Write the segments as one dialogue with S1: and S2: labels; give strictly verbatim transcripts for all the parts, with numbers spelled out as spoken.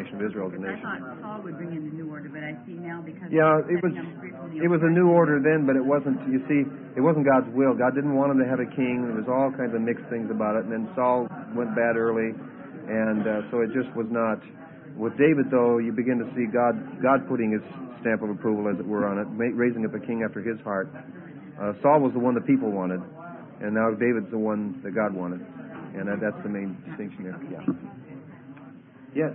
S1: nation of Israel as a
S2: I
S1: nation.
S2: thought Saul would bring in the new order, but I see now because
S1: Yeah,
S2: he's
S1: it was
S2: setting them free from the
S1: it was a
S2: oppression.
S1: new order then, but it wasn't. You see, it wasn't God's will. God didn't want him to have a king. There was all kinds of mixed things about it. And then Saul went bad early, and uh, so it just was not. With David, though, you begin to see God God putting his stamp of approval, as it were, on it, ma- raising up a king after his heart. Uh, Saul was the one the people wanted, and now David's the one that God wanted, and that, that's the main distinction there. Yeah. Yes.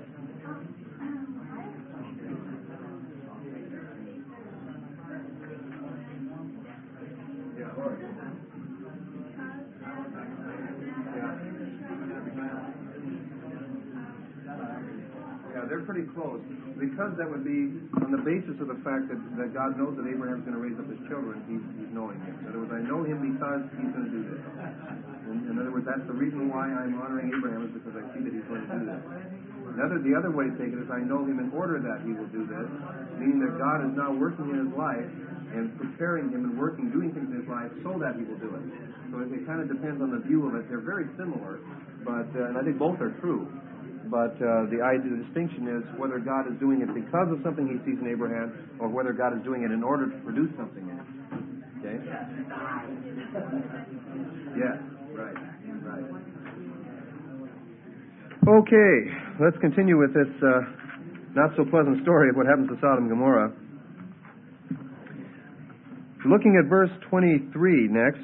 S1: Yeah, they're pretty close. Because that would be on the basis of the fact that, that God knows that Abraham's going to raise up his children, he's, he's knowing him. In other words, I know him because he's going to do this. In, in other words, that's the reason why I'm honoring Abraham, is because I see that he's going to do this. Another, the other way to take it is I know him in order that he will do this, meaning that God is now working in his life and preparing him and working, doing things in his life so that he will do it. So it, it kind of depends on the view of it. They're very similar, but uh, and I think both are true. But uh, the idea, the distinction is whether God is doing it because of something he sees in Abraham, or whether God is doing it in order to produce something in him. Okay? Yes, right, right. Okay, let's continue with this uh, not so pleasant story of what happens to Sodom and Gomorrah. Looking at verse twenty-three next.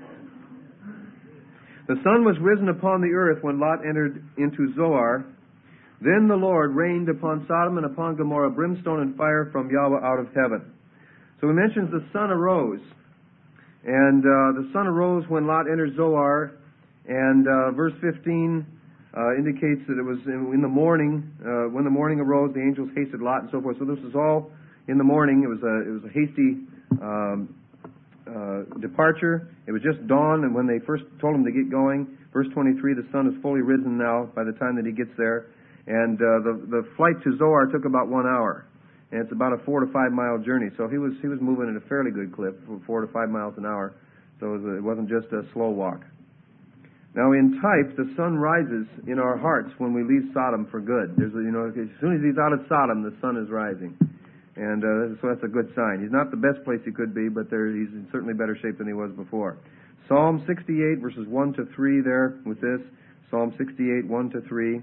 S1: The sun was risen upon the earth when Lot entered into Zoar. Then the Lord rained upon Sodom and upon Gomorrah brimstone and fire from Yahweh out of heaven. So he mentions the sun arose. And uh, the sun arose when Lot entered Zoar. And uh, verse fifteen uh, indicates that it was in, in the morning. Uh, when the morning arose, the angels hasted Lot and so forth. So this was all in the morning. It was a, it was a hasty um, Uh, departure. It was just dawn, and when they first told him to get going, verse twenty-three, the sun is fully risen now by the time that he gets there. And uh, the the flight to Zoar took about one hour, and it's about a four to five mile journey. So he was he was moving at a fairly good clip, four to five miles an hour. So it, was a, it wasn't just a slow walk. Now in type, the sun rises in our hearts when we leave Sodom for good. There's a, you know, as soon as he's out of Sodom, the sun is rising. And uh, so that's a good sign. He's not the best place he could be, but there, he's in certainly better shape than he was before. Psalm sixty-eight, verses one to three there with this. Psalm sixty-eight, one to three.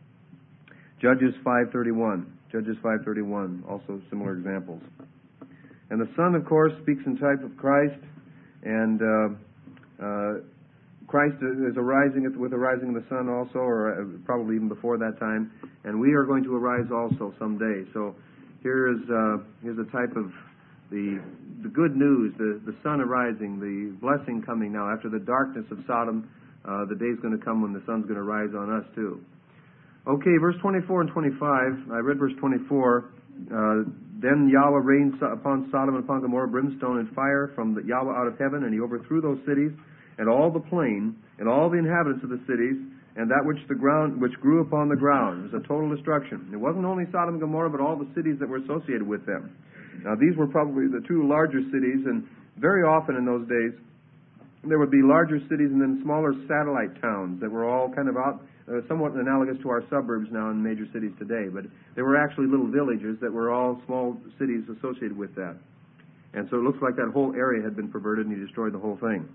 S1: Judges five thirty-one. Judges five thirty-one, also similar examples. And the sun, of course, speaks in type of Christ. And uh, uh, Christ is arising with the rising of the sun also, or uh, probably even before that time. And we are going to arise also someday. So Here is uh, here's a type of the the good news, the the sun arising, the blessing coming now. After the darkness of Sodom, uh, the day's going to come when the sun's going to rise on us too. Okay, verse twenty-four and twenty-five. I read verse twenty-four. Uh, then Yahweh rained upon Sodom and upon Gomorrah brimstone and fire from the Yahweh out of heaven, and he overthrew those cities and all the plain and all the inhabitants of the cities, and that which the ground which grew upon the ground. It was a total destruction. It wasn't only Sodom and Gomorrah, but all the cities that were associated with them. Now, these were probably the two larger cities, and very often in those days, there would be larger cities and then smaller satellite towns that were all kind of out, uh, somewhat analogous to our suburbs now in major cities today. But there were actually little villages that were all small cities associated with that. And so it looks like that whole area had been perverted, and he destroyed the whole thing.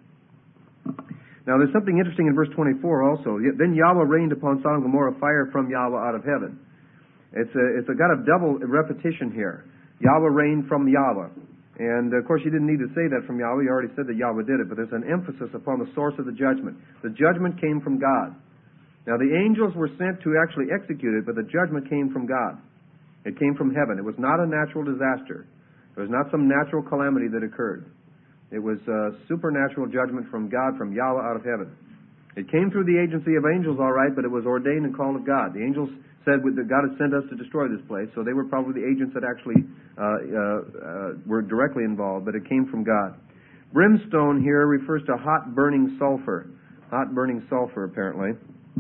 S1: Now, there's something interesting in verse twenty-four also. Then Yahweh rained upon Sodom and Gomorrah fire from Yahweh out of heaven. It's a, it's a got a double repetition here. Yahweh rained from Yahweh. And, of course, you didn't need to say that from Yahweh. You already said that Yahweh did it. But there's an emphasis upon the source of the judgment. The judgment came from God. Now, the angels were sent to actually execute it, but the judgment came from God. It came from heaven. It was not a natural disaster. It was not some natural calamity that occurred. It was a supernatural judgment from God, from Yahweh out of heaven. It came through the agency of angels, all right, but it was ordained and called of God. The angels said that God had sent us to destroy this place, so they were probably the agents that actually uh, uh, uh, were directly involved, but it came from God. Brimstone here refers to hot burning sulfur. Hot burning sulfur, apparently.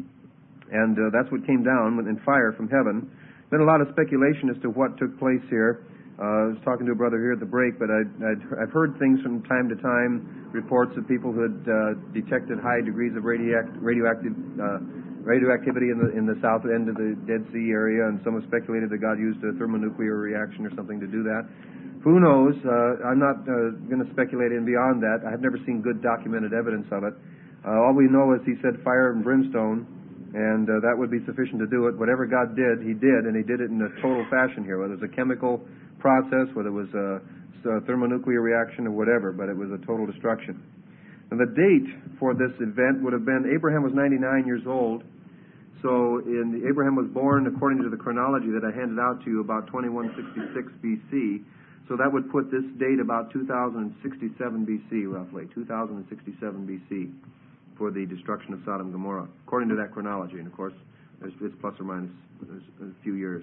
S1: And uh, that's what came down in fire from heaven. Been a lot of speculation as to what took place here. Uh, I was talking to a brother here at the break, but I'd, I'd, I've heard things from time to time, reports of people who had uh, detected high degrees of radioact, radioactive uh, radioactivity in the in the south end of the Dead Sea area, and some have speculated that God used a thermonuclear reaction or something to do that. Who knows? Uh, I'm not uh, going to speculate in beyond that. I've never seen good documented evidence of it. Uh, all we know is he said fire and brimstone, and uh, that would be sufficient to do it. Whatever God did, he did, and he did it in a total fashion here, whether it was a chemical process, whether it was a, a thermonuclear reaction or whatever, but it was a total destruction. And the date for this event would have been, Abraham was ninety-nine years old, so in, Abraham was born, according to the chronology that I handed out to you, about twenty-one sixty-six B C, so that would put this date about two thousand sixty-seven B C, roughly, two thousand sixty-seven B C for the destruction of Sodom and Gomorrah, according to that chronology. And, of course, it's, it's plus or minus a few years.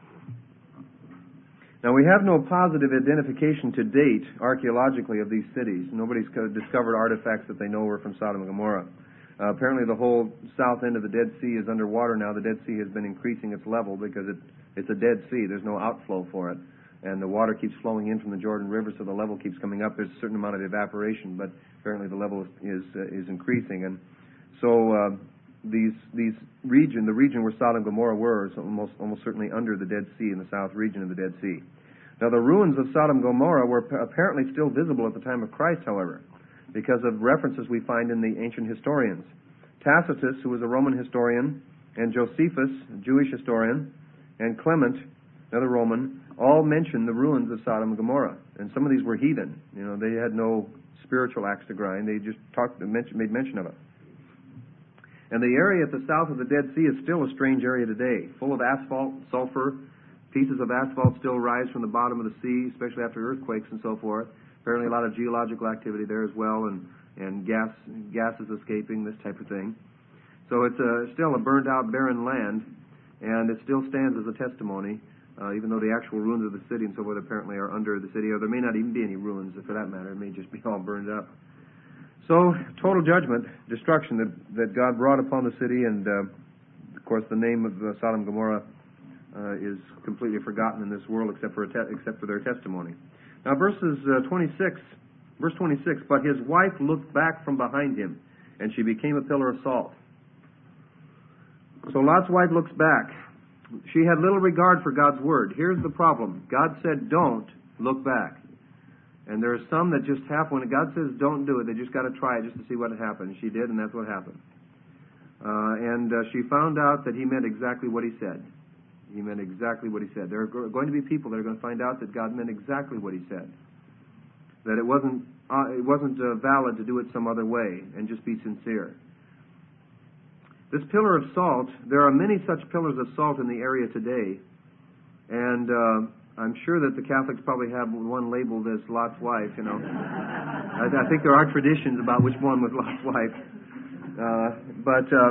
S1: Now, we have no positive identification to date, archaeologically, of these cities. Nobody's discovered artifacts that they know were from Sodom and Gomorrah. Uh, apparently, the whole south end of the Dead Sea is underwater now. The Dead Sea has been increasing its level because it, it's a Dead Sea. There's no outflow for it. And the water keeps flowing in from the Jordan River, so the level keeps coming up. There's a certain amount of evaporation, but apparently the level is uh, is increasing. And so uh, these these region, the region where Sodom and Gomorrah were, is almost almost certainly under the Dead Sea, in the south region of the Dead Sea. Now, the ruins of Sodom and Gomorrah were apparently still visible at the time of Christ, however, because of references we find in the ancient historians. Tacitus, who was a Roman historian, and Josephus, a Jewish historian, and Clement, another Roman, all mention the ruins of Sodom and Gomorrah. And some of these were heathen. You know, they had no spiritual axe to grind. They just talked, made mention of it. And the area at the south of the Dead Sea is still a strange area today, full of asphalt, sulfur. Pieces of asphalt still rise from the bottom of the sea, especially after earthquakes and so forth. Apparently a lot of geological activity there as well, and, and gas gases escaping, this type of thing. So it's a, still a burned-out, barren land, and it still stands as a testimony, uh, even though the actual ruins of the city and so forth apparently are under the city, or there may not even be any ruins, for that matter. It may just be all burned up. So, total judgment, destruction that, that God brought upon the city, and, uh, of course, the name of uh, Sodom and Gomorrah Uh, is completely forgotten in this world, except for a te- except for their testimony. Now, verses uh, twenty-six, verse twenty-six. But his wife looked back from behind him, and she became a pillar of salt. So Lot's wife looks back. She had little regard for God's word. Here's the problem: God said, "Don't look back." And there are some that just have, when God says, "Don't do it," they just got to try it just to see what happens. She did, and that's what happened. Uh, and uh, she found out that he meant exactly what he said. He meant exactly what he said. There are going to be people that are going to find out that God meant exactly what he said. That it wasn't uh, it wasn't uh, valid to do it some other way and just be sincere. This pillar of salt, there are many such pillars of salt in the area today, and uh, I'm sure that the Catholics probably have one labeled as Lot's wife, you know. I, I think there are traditions about which one was Lot's wife. Uh, but... Uh,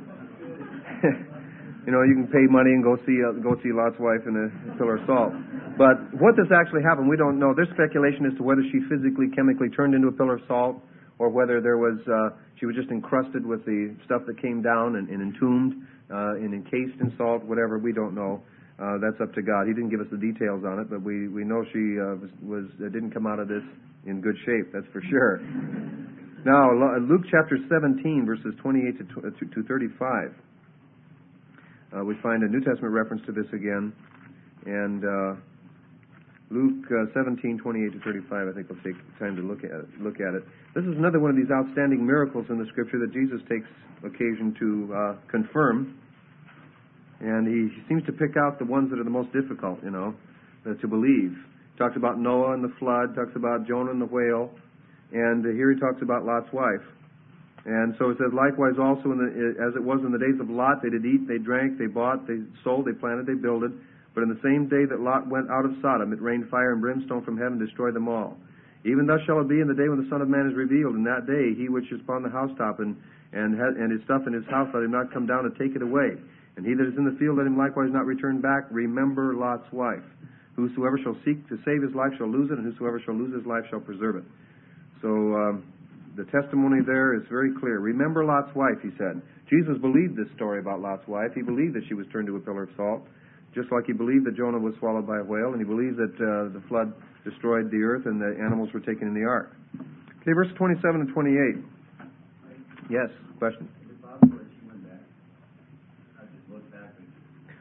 S1: You know, you can pay money and go see uh, go see Lot's wife in a pillar of salt. But what this actually happened, we don't know. There's speculation as to whether she physically, chemically turned into a pillar of salt, or whether there was uh, she was just encrusted with the stuff that came down and, and entombed uh, and encased in salt. Whatever, we don't know. Uh, that's up to God. He didn't give us the details on it, but we we know she uh, was, was uh, didn't come out of this in good shape. That's for sure. Now, Luke chapter seventeen, verses twenty-eight to thirty-five. Uh, we find a New Testament reference to this again, and uh, Luke uh, seventeen, twenty-eight to thirty-five. I think we'll take time to look at it. Look at it. This is another one of these outstanding miracles in the Scripture that Jesus takes occasion to uh, confirm, and he seems to pick out the ones that are the most difficult, you know, uh, to believe. He talks about Noah and the flood. Talks about Jonah and the whale, and uh, here he talks about Lot's wife. And so it says, likewise also, in the, as it was in the days of Lot, they did eat, they drank, they bought, they sold, they planted, they builded. But in the same day that Lot went out of Sodom, it rained fire and brimstone from heaven, destroyed them all. Even thus shall it be in the day when the Son of Man is revealed. In that day, he which is upon the housetop and and, ha- and his stuff in his house, let him not come down and take it away. And he that is in the field, let him likewise not return back. Remember Lot's wife. Whosoever shall seek to save his life shall lose it, and whosoever shall lose his life shall preserve it. So, um, the testimony there is very clear. Remember Lot's wife, he said. Jesus believed this story about Lot's wife. He believed that she was turned to a pillar of salt, just like he believed that Jonah was swallowed by a whale, and he believed that uh, the flood destroyed the earth and the animals were taken in the ark. Okay, verse twenty-seven and twenty-eight. Yes, question?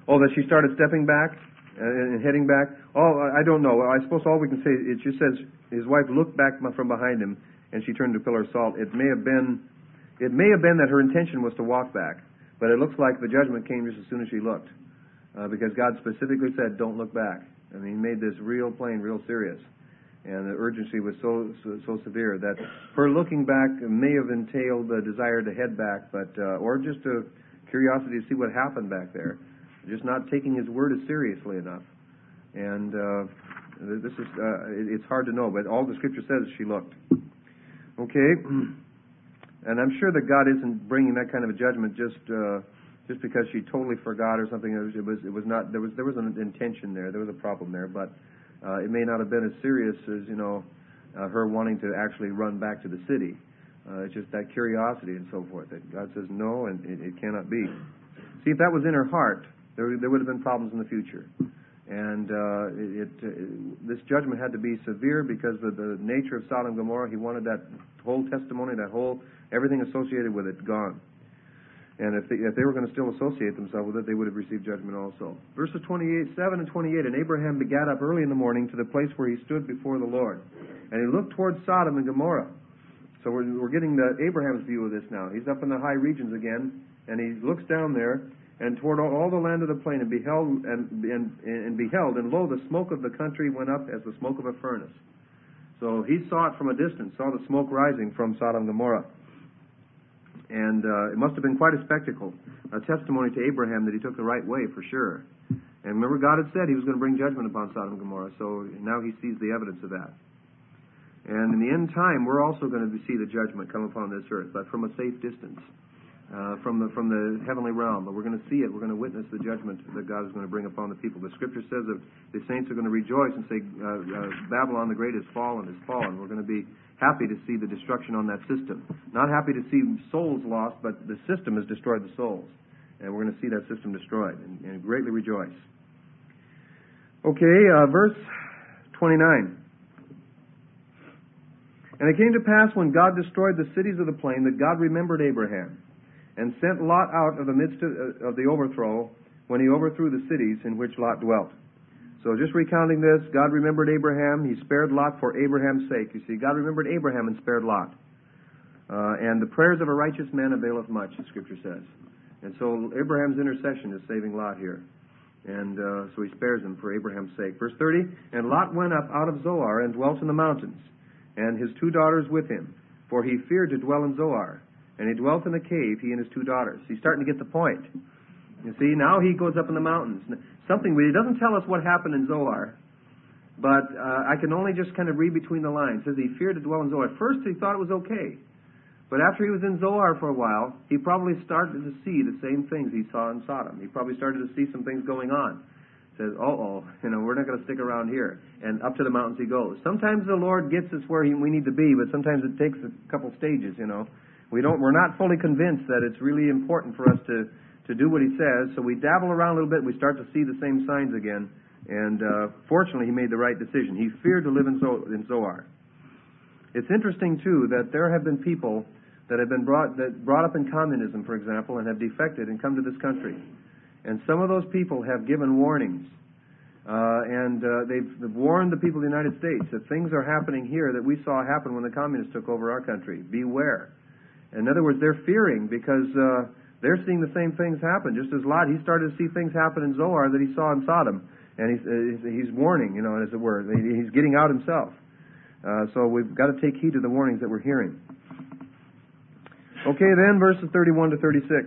S1: Oh, that she started stepping back and heading back? Oh, I don't know. I suppose all we can say, it just says his wife looked back from behind him and she turned to a pillar of salt. It may have been, it may have been that her intention was to walk back, but it looks like the judgment came just as soon as she looked, uh, because God specifically said, don't look back. I mean, He made this real plain, real serious. And the urgency was so, so so severe that her looking back may have entailed the desire to head back, but uh, or just a curiosity to see what happened back there, just not taking His word as seriously enough. And uh, this is uh, it, it's hard to know, but all the Scripture says is she looked. Okay, and I'm sure that God isn't bringing that kind of a judgment just uh, just because she totally forgot or something. It was it was, it was not there was there was an intention there. There was a problem there, but. Uh, it may not have been as serious as, you know, uh, her wanting to actually run back to the city. Uh, it's just that curiosity and so forth that God says no, and it, it cannot be. See, if that was in her heart, there, there would have been problems in the future. And uh, it, it, this judgment had to be severe because of the nature of Sodom and Gomorrah. He wanted that whole testimony, that whole, everything associated with it gone. And if they, if they were going to still associate themselves with it, they would have received judgment also. Verses twenty-eight, seven and twenty-eight, and Abraham begat up early in the morning to the place where he stood before the Lord. And he looked towards Sodom and Gomorrah. So we're, we're getting the Abraham's view of this now. He's up in the high regions again, and he looks down there and toward all, all the land of the plain, and beheld and, and, and beheld, and lo, the smoke of the country went up as the smoke of a furnace. So he saw it from a distance, saw the smoke rising from Sodom and Gomorrah. And uh, it must have been quite a spectacle, a testimony to Abraham that he took the right way for sure. And remember, God had said He was going to bring judgment upon Sodom and Gomorrah, so now he sees the evidence of that. And in the end time, we're also going to see the judgment come upon this earth, but from a safe distance, uh, from the from the heavenly realm. But we're going to see it. We're going to witness the judgment that God is going to bring upon the people. The Scripture says that the saints are going to rejoice and say, uh, uh, Babylon the Great is fallen, is fallen. We're going to be happy to see the destruction on that system. Not happy to see souls lost, but the system has destroyed the souls. And we're going to see that system destroyed and, and greatly rejoice. Okay, uh, verse twenty-nine. And it came to pass when God destroyed the cities of the plain that God remembered Abraham and sent Lot out of the midst of, of the overthrow when he overthrew the cities in which Lot dwelt. So just recounting this, God remembered Abraham. He spared Lot for Abraham's sake. You see, God remembered Abraham and spared Lot. Uh, and the prayers of a righteous man availeth much, the Scripture says. And so Abraham's intercession is saving Lot here. And uh, so he spares him for Abraham's sake. Verse thirty, and Lot went up out of Zoar and dwelt in the mountains, and his two daughters with him, for he feared to dwell in Zoar. And he dwelt in a cave, he and his two daughters. He's starting to get the point. You see, now he goes up in the mountains. Something, he doesn't tell us what happened in Zoar, but uh, I can only just kind of read between the lines. It says he feared to dwell in Zoar. At first he thought it was okay, but after he was in Zoar for a while, he probably started to see the same things he saw in Sodom. He probably started to see some things going on. He says, uh-oh, you know, we're not going to stick around here. And up to the mountains he goes. Sometimes the Lord gets us where he, we need to be, but sometimes it takes a couple stages, you know. We don't, we're not fully convinced that it's really important for us to to do what he says, so we dabble around a little bit, we start to see the same signs again, and uh, fortunately he made the right decision. He feared to live in, Zo- in Zoar. It's interesting, too, that there have been people that have been brought, that brought up in communism, for example, and have defected and come to this country. And some of those people have given warnings, uh, and uh, they've, they've warned the people of the United States that things are happening here that we saw happen when the communists took over our country. Beware. In other words, they're fearing because uh, they're seeing the same things happen. Just as Lot, he started to see things happen in Zoar that he saw in Sodom. And he's, uh, he's warning, you know, as it were. He's getting out himself. Uh, so we've got to take heed to the warnings that we're hearing. Okay, then, verses thirty-one to thirty-six.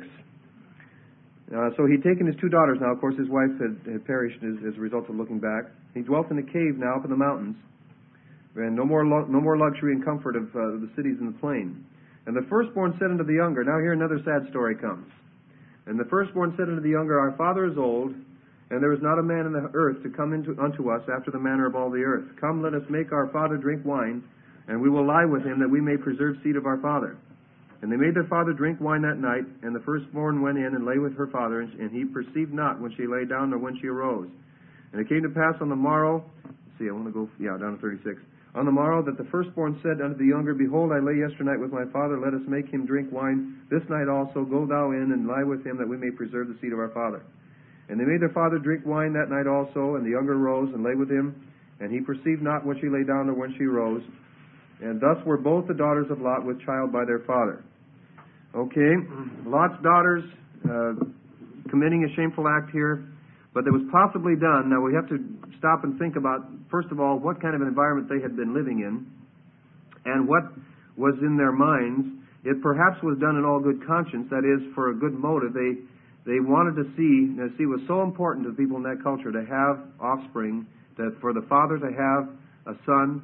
S1: Uh, so he'd taken his two daughters now. Of course, his wife had, had perished as, as a result of looking back. He dwelt in a cave now up in the mountains. And no more, lo- no more luxury and comfort of uh, the cities in the plain. And the firstborn said unto the younger, now here another sad story comes. And the firstborn said unto the younger, our father is old, and there is not a man in the earth to come into, unto us after the manner of all the earth. Come, let us make our father drink wine, and we will lie with him, that we may preserve seed of our father. And they made their father drink wine that night, and the firstborn went in and lay with her father, and he perceived not when she lay down nor when she arose. And it came to pass on the morrow, let's see, I want to go, yeah, down to thirty-six. On the morrow that the firstborn said unto the younger, behold, I lay yesternight with my father, let us make him drink wine. This night also go thou in and lie with him, that we may preserve the seed of our father. And they made their father drink wine that night also, and the younger rose and lay with him, and he perceived not when she lay down or when she rose. And thus were both the daughters of Lot with child by their father. Okay, Lot's daughters uh, committing a shameful act here, but that was possibly done. Now we have to stop and think about, first of all, what kind of an environment they had been living in, and what was in their minds. It perhaps was done in all good conscience, that is, for a good motive. They they wanted to see, you know, see, it was so important to the people in that culture to have offspring, that for the father to have a son,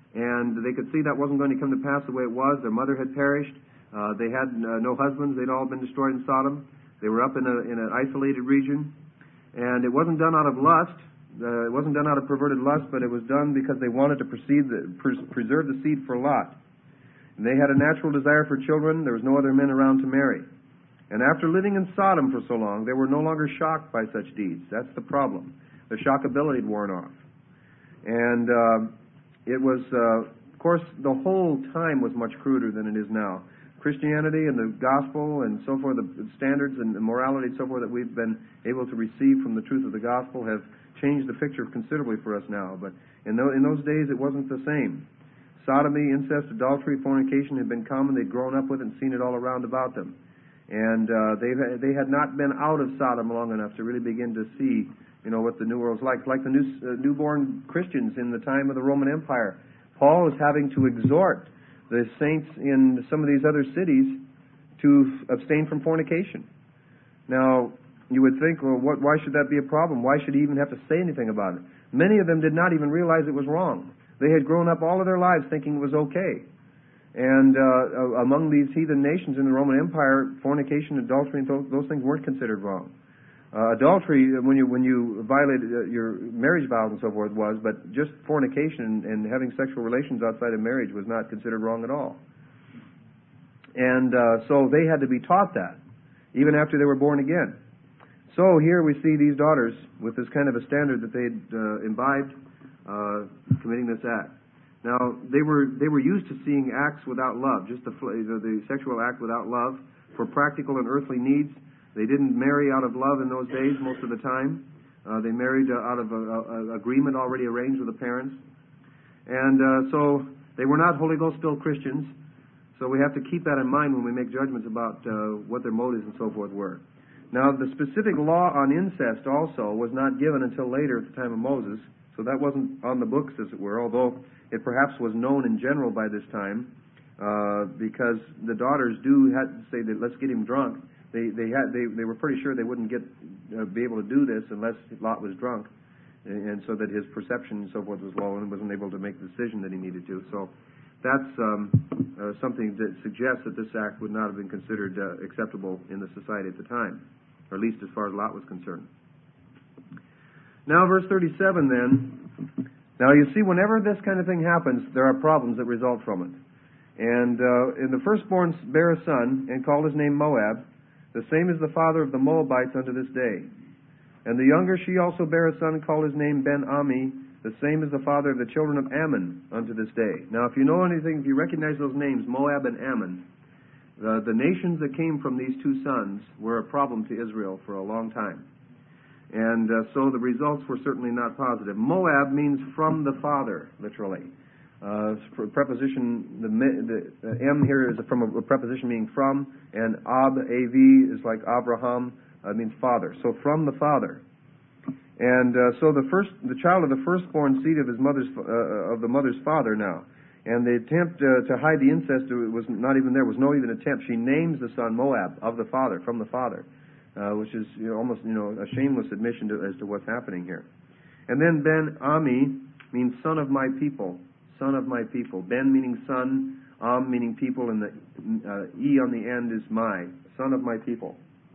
S1: and they could see that wasn't going to come to pass the way it was. Their mother had perished. Uh, they had uh, no husbands. They'd all been destroyed in Sodom. They were up in, a, in an isolated region. And it wasn't done out of lust. Uh, it wasn't done out of perverted lust, but it was done because they wanted to proceed the, pres- preserve the seed for Lot. And they had a natural desire for children. There was no other men around to marry. And after living in Sodom for so long, they were no longer shocked by such deeds. That's the problem. Their shockability had worn off. And uh, it was, uh, of course, the whole time was much cruder than it is now. Christianity and the gospel and so forth, the standards and the morality and so forth that we've been able to receive from the truth of the gospel have changed the picture considerably for us now. But in, th- in those days, it wasn't the same. Sodomy, incest, adultery, fornication had been common. They'd grown up with it and seen it all around about them. And uh, they they had not been out of Sodom long enough to really begin to see, you know, what the new world's like. It's like the new, uh, newborn Christians in the time of the Roman Empire. Paul is having to exhort the saints in some of these other cities to abstain from fornication. Now, you would think, well, what, why should that be a problem? Why should he even have to say anything about it? Many of them did not even realize it was wrong. They had grown up all of their lives thinking it was okay. And uh, among these heathen nations in the Roman Empire, fornication, adultery, and those, those things weren't considered wrong. Uh, adultery, when you when you violated uh, your marriage vows and so forth, was, but just fornication and, and having sexual relations outside of marriage was not considered wrong at all. And uh, so they had to be taught that, even after they were born again. So here we see these daughters with this kind of a standard that they'd uh, imbibed, uh, committing this act. Now they were they were used to seeing acts without love, just the the, the sexual act without love, for practical and earthly needs. They didn't marry out of love in those days most of the time. Uh, they married uh, out of an agreement already arranged with the parents. And uh, so they were not Holy Ghost-filled Christians. So we have to keep that in mind when we make judgments about uh, what their motives and so forth were. Now, the specific law on incest also was not given until later at the time of Moses. So that wasn't on the books, as it were, although it perhaps was known in general by this time, uh, because the daughters do had to say that, let's get him drunk. They they had they, they were pretty sure they wouldn't get uh, be able to do this unless Lot was drunk, and, and so that his perception and so forth was low and wasn't able to make the decision that he needed to. So that's um, uh, something that suggests that this act would not have been considered uh, acceptable in the society at the time, or at least as far as Lot was concerned. Now, verse thirty-seven. Then, now you see, whenever this kind of thing happens, there are problems that result from it. And uh, and the firstborn bare a son and called his name Moab. The same is the father of the Moabites unto this day. And the younger she also bare a son, called his name Ben-Ami. The same is the father of the children of Ammon unto this day. Now, if you know anything, if you recognize those names, Moab and Ammon, the, the nations that came from these two sons were a problem to Israel for a long time. And uh, so the results were certainly not positive. Moab means from the father, literally. Uh, for preposition, the, the, the M here is from a, a preposition meaning from, and Ab, A V, is like Abraham, uh, means father. So from the father. And uh, so the first, the child of the firstborn seed of his mother's, uh, of the mother's father now. And the attempt uh, to hide the incest was not even there, was no even attempt. She names the son Moab, of the father, from the father, uh, which is you know, almost you know a shameless admission to, as to what's happening here. And then Ben-Ami means son of my people. Son of my people. Ben meaning son, Am meaning people, and the uh, E on the end is my. Son of my people.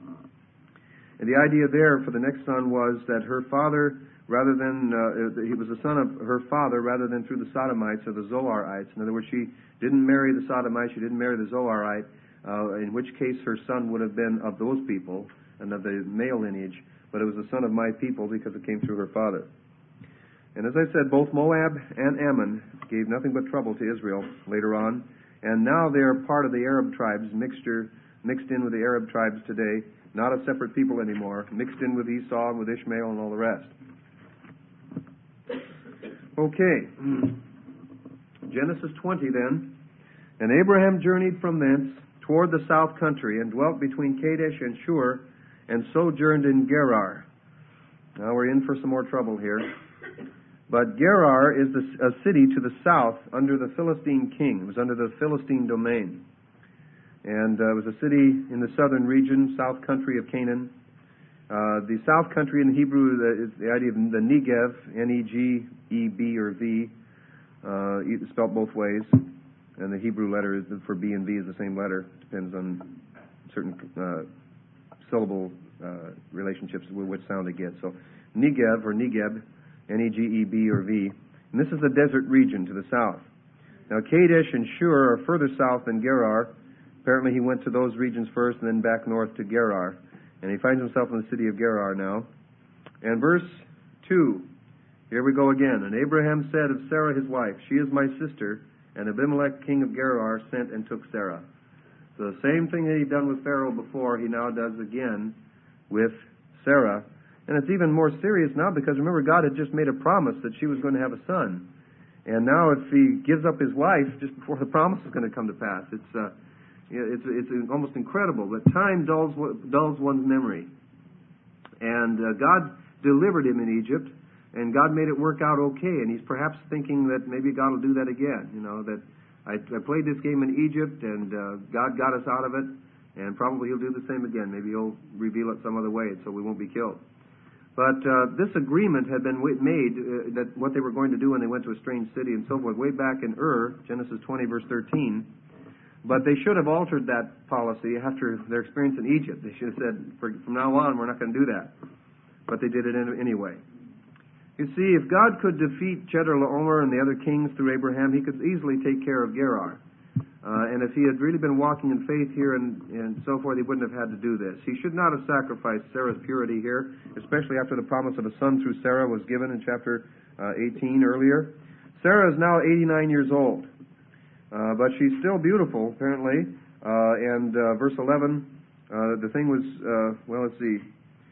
S1: And the idea there for the next son was that her father, rather than, uh, he was the son of her father rather than through the Sodomites or the Zoarites. In other words, she didn't marry the Sodomites, she didn't marry the Zoarite, uh, in which case her son would have been of those people and of the male lineage, but it was the son of my people because it came through her father. And as I said, both Moab and Ammon gave nothing but trouble to Israel later on. And now they are part of the Arab tribes, mixture, mixed in with the Arab tribes today. not a separate people anymore, mixed in with Esau and with Ishmael and all the rest. Okay, Genesis twenty then. And Abraham journeyed from thence toward the south country, and dwelt between Kadesh and Shur, and sojourned in Gerar. Now we're in for some more trouble here. But Gerar is the, a city to the south under the Philistine king. It was under the Philistine domain. And uh, it was a city in the southern region, south country of Canaan. Uh, the south country in Hebrew the, is the idea of the Negev, N E G E B or V, uh, spelled both ways. And the Hebrew letter is for B and V is the same letter. Depends on certain uh, syllable uh, relationships with which sound they get. So Negev or Negeb, N E G E B or V. And this is the desert region to the south. Now Kadesh and Shur are further south than Gerar. Apparently he went to those regions first and then back north to Gerar. And he finds himself in the city of Gerar now. And verse two, here we go again. And Abraham said of Sarah his wife, she is my sister. And Abimelech king of Gerar sent and took Sarah. So the same thing that he'd done with Pharaoh before, he now does again with Sarah. And it's even more serious now because remember, God had just made a promise that she was going to have a son. And now if he gives up his wife just before the promise is going to come to pass, it's uh, it's it's almost incredible. But time dulls, dulls one's memory. And uh, God delivered him in Egypt. And God made it work out okay, and he's perhaps thinking that maybe God will do that again. You know, that I, I played this game in Egypt, and uh, God got us out of it, and probably he'll do the same again. Maybe he'll reveal it some other way so we won't be killed. But uh, this agreement had been made, uh, that what they were going to do when they went to a strange city and so forth, way back in Ur, Genesis twenty, verse thirteen. But they should have altered that policy after their experience in Egypt. They should have said, from now on, we're not going to do that. But they did it anyway. You see, if God could defeat Chedorlaomer and the other kings through Abraham, he could easily take care of Gerar. Uh, and if he had really been walking in faith here and, and so forth, he wouldn't have had to do this. He should not have sacrificed Sarah's purity here, especially after the promise of a son through Sarah was given in chapter uh, eighteen earlier. Sarah is now eighty-nine years old, uh, but she's still beautiful, apparently. Uh, and uh, verse eleven, uh, the thing was, uh, well, let's see.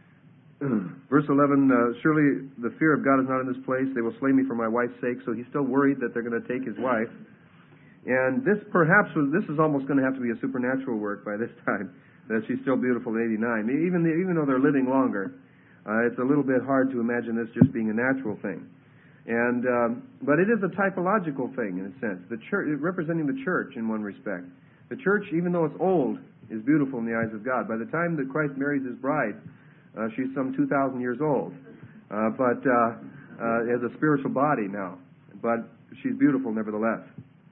S1: Verse eleven, uh, surely the fear of God is not in this place. They will slay me for my wife's sake. So he's still worried that they're going to take his wife. And this perhaps was, this is almost going to have to be a supernatural work by this time, that she's still beautiful at eighty-nine. Even, the, even though they're living longer, uh, it's a little bit hard to imagine this just being a natural thing. And um, but it is a typological thing in a sense. The church, representing the church in one respect. The church, even though it's old, is beautiful in the eyes of God. By the time that Christ marries his bride, Uh, she's some two thousand years old, uh, but uh, uh, as a spiritual body now. But she's beautiful nevertheless.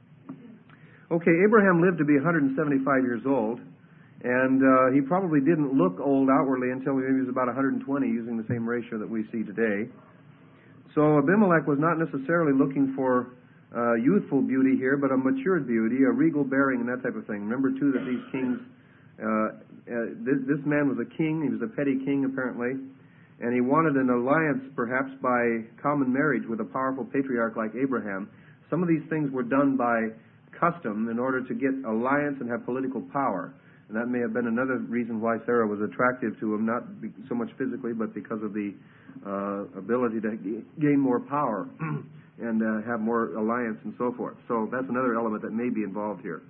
S1: Okay, Abraham lived to be one hundred seventy-five years old, and uh, he probably didn't look old outwardly until he was about one hundred twenty, using the same ratio that we see today. So Abimelech was not necessarily looking for uh, youthful beauty here, but a matured beauty, a regal bearing, and that type of thing. Remember, too, that these kings... Uh, Uh, this, this man was a king. He was a petty king, apparently, and he wanted an alliance, perhaps by common marriage, with a powerful patriarch like Abraham. Some of these things were done by custom in order to get alliance and have political power, and that may have been another reason why Sarah was attractive to him, not so much physically, but because of the uh, ability to g- gain more power and uh, have more alliance and so forth. So that's another element that may be involved here.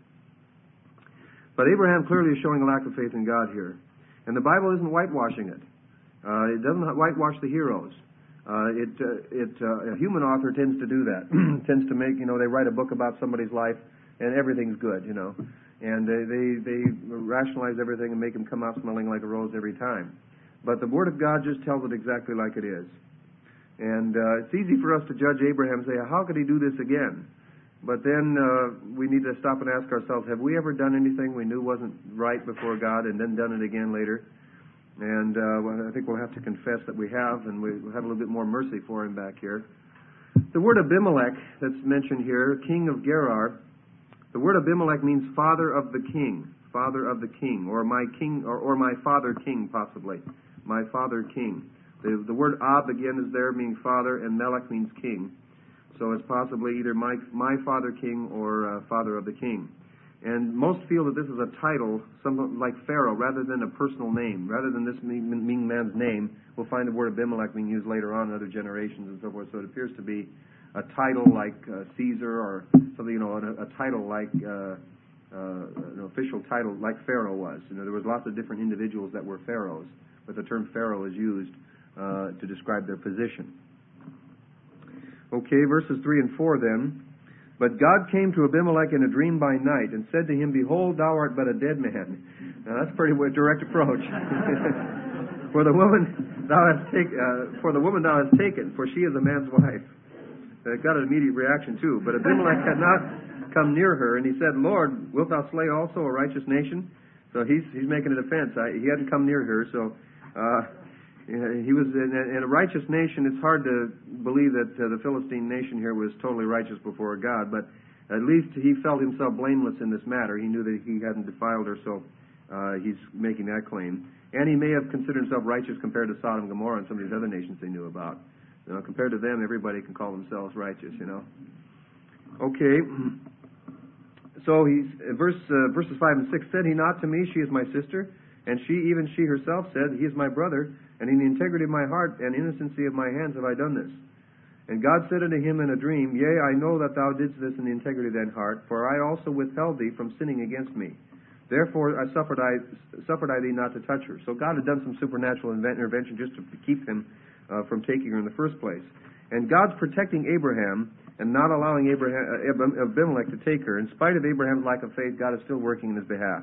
S1: But Abraham clearly is showing a lack of faith in God here. And the Bible isn't whitewashing it. Uh, it doesn't whitewash the heroes. Uh, it, uh, it, uh, a human author tends to do that. Tends to make, you know, they write a book about somebody's life and everything's good, you know. And they, they, they rationalize everything and make them come out smelling like a rose every time. But the Word of God just tells it exactly like it is. And uh, it's easy for us to judge Abraham and say, how could he do this again? But then uh, we need to stop and ask ourselves, have we ever done anything we knew wasn't right before God and then done it again later? And uh, I think we'll have to confess that we have, and we'll have a little bit more mercy for him back here. The word Abimelech that's mentioned here, king of Gerar, the word Abimelech means father of the king, father of the king, or my king, or, or my father king, possibly, my father king. The, the word Ab again is there, meaning father, and Melech means king. So it's possibly either my, my father king or uh, father of the king. And most feel that this is a title, something like Pharaoh, rather than a personal name. Rather than this mean, mean man's name, we'll find the word Abimelech being used later on in other generations and so forth. So it appears to be a title like uh, Caesar, or something, you know, a, a title like uh, uh, an official title like Pharaoh was. You know, there was lots of different individuals that were pharaohs, but the term Pharaoh is used uh, to describe their position. Okay, verses three and four then. But God came to Abimelech in a dream by night and said to him, Behold, thou art but a dead man. Now that's a pretty direct approach. for the woman thou hast take, uh, for the woman thou hast taken, for she is a man's wife. Uh, got an immediate reaction too. But Abimelech had not come near her, and he said, Lord, wilt thou slay also a righteous nation? So he's he's making a defense. I, he hadn't come near her, so uh, he was in, in a righteous nation. It's hard to believe that uh, the Philistine nation here was totally righteous before God, but at least he felt himself blameless in this matter. He knew that he hadn't defiled her, so uh, he's making that claim. And he may have considered himself righteous compared to Sodom and Gomorrah and some of these other nations they knew about. You know, compared to them, everybody can call themselves righteous, you know. Okay. So he's, verse, uh, verses five and six, Said he not to me, She is my sister? And she, even she herself, said, He is my brother, and in the integrity of my heart and innocency of my hands have I done this. And God said unto him in a dream, Yea, I know that thou didst this in the integrity of thine heart, for I also withheld thee from sinning against me. Therefore I suffered I suffered I thee not to touch her. So God had done some supernatural intervention just to keep him uh, from taking her in the first place. And God's protecting Abraham and not allowing Abraham, uh, Abimelech to take her. In spite of Abraham's lack of faith, God is still working in his behalf.